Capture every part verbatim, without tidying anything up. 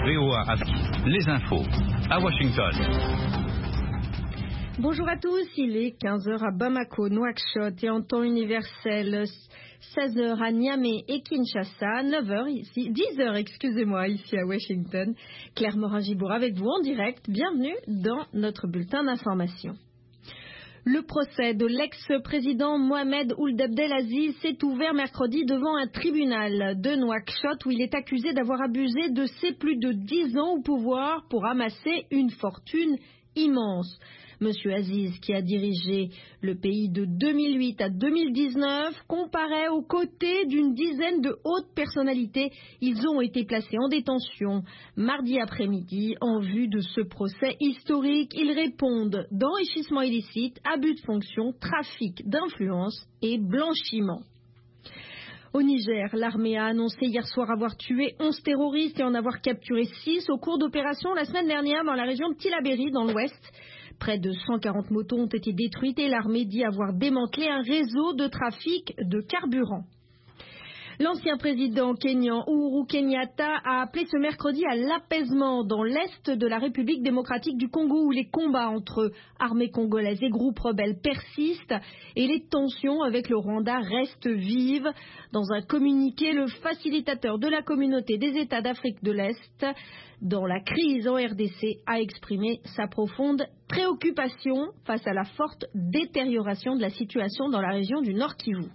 V O A Afrique, les infos à Washington. Bonjour à tous, il est quinze heures à Bamako, Nouakchott et en temps universel, seize heures à Niamey et Kinshasa, neuf heures ici, dix heures excusez-moi, ici à Washington. Claire Morin-Gibour avec vous en direct, bienvenue dans notre bulletin d'information. Le procès de l'ex-président Mohamed Ould Abdelaziz s'est ouvert mercredi devant un tribunal de Nouakchott où il est accusé d'avoir abusé de ses plus de dix ans au pouvoir pour amasser une fortune immense. Monsieur Aziz, qui a dirigé le pays de deux mille huit à deux mille dix-neuf, comparaît aux côtés d'une dizaine de hautes personnalités. Ils ont été placés en détention mardi après-midi en vue de ce procès historique. Ils répondent d'enrichissement illicite, abus de fonction, trafic d'influence et blanchiment. Au Niger, l'armée a annoncé hier soir avoir tué onze terroristes et en avoir capturé six au cours d'opérations la semaine dernière dans la région de Tillabéri, dans l'ouest. Près de cent quarante motos ont été détruites et l'armée dit avoir démantelé un réseau de trafic de carburant. L'ancien président kényan Uhuru Kenyatta a appelé ce mercredi à l'apaisement dans l'est de la République démocratique du Congo où les combats entre armées congolaises et groupes rebelles persistent et les tensions avec le Rwanda restent vives. Dans un communiqué, le facilitateur de la communauté des États d'Afrique de l'Est dans la crise en R D C a exprimé sa profonde préoccupation face à la forte détérioration de la situation dans la région du Nord Kivu.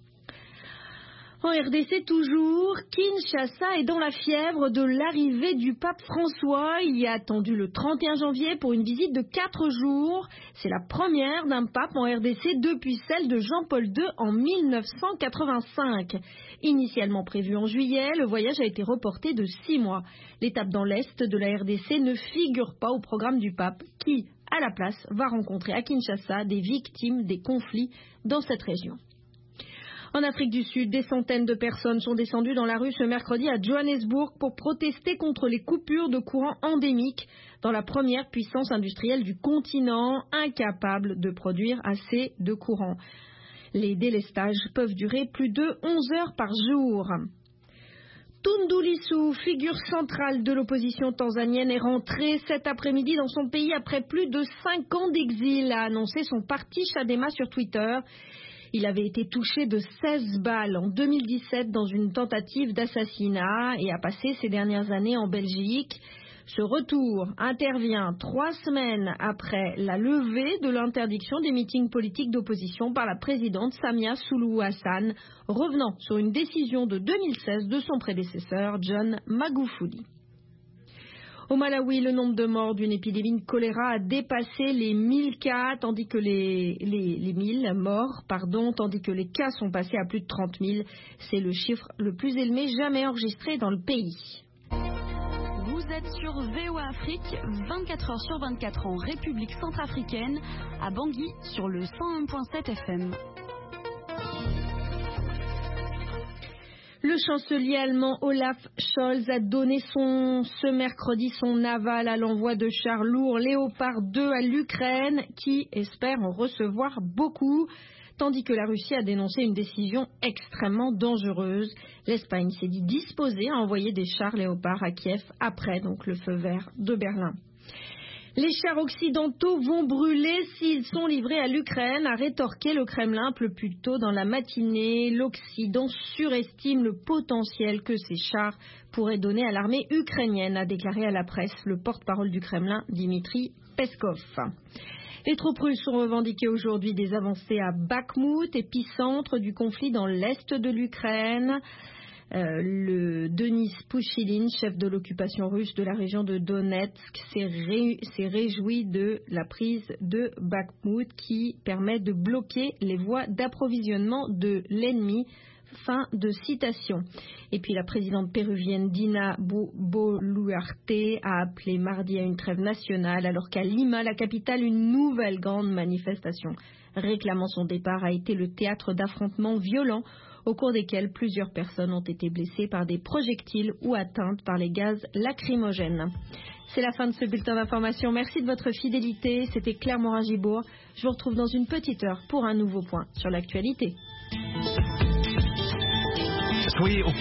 En R D C toujours, Kinshasa est dans la fièvre de l'arrivée du pape François. Il y a attendu le trente et un janvier pour une visite de quatre jours. C'est la première d'un pape en R D C depuis celle de Jean-Paul deux en mille neuf cent quatre-vingt-cinq. Initialement prévu en juillet, le voyage a été reporté de six mois. L'étape dans l'est de la R D C ne figure pas au programme du pape qui, à la place, va rencontrer à Kinshasa des victimes des conflits dans cette région. En Afrique du Sud, des centaines de personnes sont descendues dans la rue ce mercredi à Johannesburg pour protester contre les coupures de courant endémiques dans la première puissance industrielle du continent, incapable de produire assez de courant. Les délestages peuvent durer plus de onze heures par jour. Tundu Lissu, figure centrale de l'opposition tanzanienne, est rentré cet après-midi dans son pays après plus de cinq ans d'exil, a annoncé son parti Chadema sur Twitter. Il avait été touché de seize balles en deux mille dix-sept dans une tentative d'assassinat et a passé ces dernières années en Belgique. Ce retour intervient trois semaines après la levée de l'interdiction des meetings politiques d'opposition par la présidente Samia Suluhu Hassan, revenant sur une décision de deux mille seize de son prédécesseur John Magufuli. Au Malawi, le nombre de morts d'une épidémie de choléra a dépassé les mille cas, tandis que les, les, les mille morts, pardon, tandis que les cas sont passés à plus de trente mille. C'est le chiffre le plus élevé jamais enregistré dans le pays. Vous êtes sur V O A Afrique, vingt-quatre heures sur vingt-quatre en République centrafricaine, à Bangui sur le cent un virgule sept F M. Le chancelier allemand Olaf Scholz a donné son, ce mercredi son aval à l'envoi de chars lourds Léopard deux à l'Ukraine, qui espère en recevoir beaucoup, tandis que la Russie a dénoncé une décision extrêmement dangereuse. L'Espagne s'est dit disposée à envoyer des chars Léopard à Kiev après donc le feu vert de Berlin. Les chars occidentaux vont brûler s'ils sont livrés à l'Ukraine, a rétorqué le Kremlin un peu plus tôt dans la matinée. L'Occident surestime le potentiel que ces chars pourraient donner à l'armée ukrainienne, a déclaré à la presse le porte-parole du Kremlin, Dimitri Peskov. Les troupes russes ont revendiqué aujourd'hui des avancées à Bakhmout, épicentre du conflit dans l'est de l'Ukraine. Euh, le Denis Pouchilin, chef de l'occupation russe de la région de Donetsk, s'est, ré, s'est réjoui de la prise de Bakhmout qui permet de bloquer les voies d'approvisionnement de l'ennemi. Fin de citation. Et puis la présidente péruvienne Dina Boluarte a appelé mardi à une trêve nationale alors qu'à Lima, la capitale, une nouvelle grande manifestation réclamant son départ a été le théâtre d'affrontements violents au cours desquels plusieurs personnes ont été blessées par des projectiles ou atteintes par les gaz lacrymogènes. C'est la fin de ce bulletin d'information. Merci de votre fidélité. C'était Claire Morin-Gibour. Je vous retrouve dans une petite heure pour un nouveau point sur l'actualité. Soyez au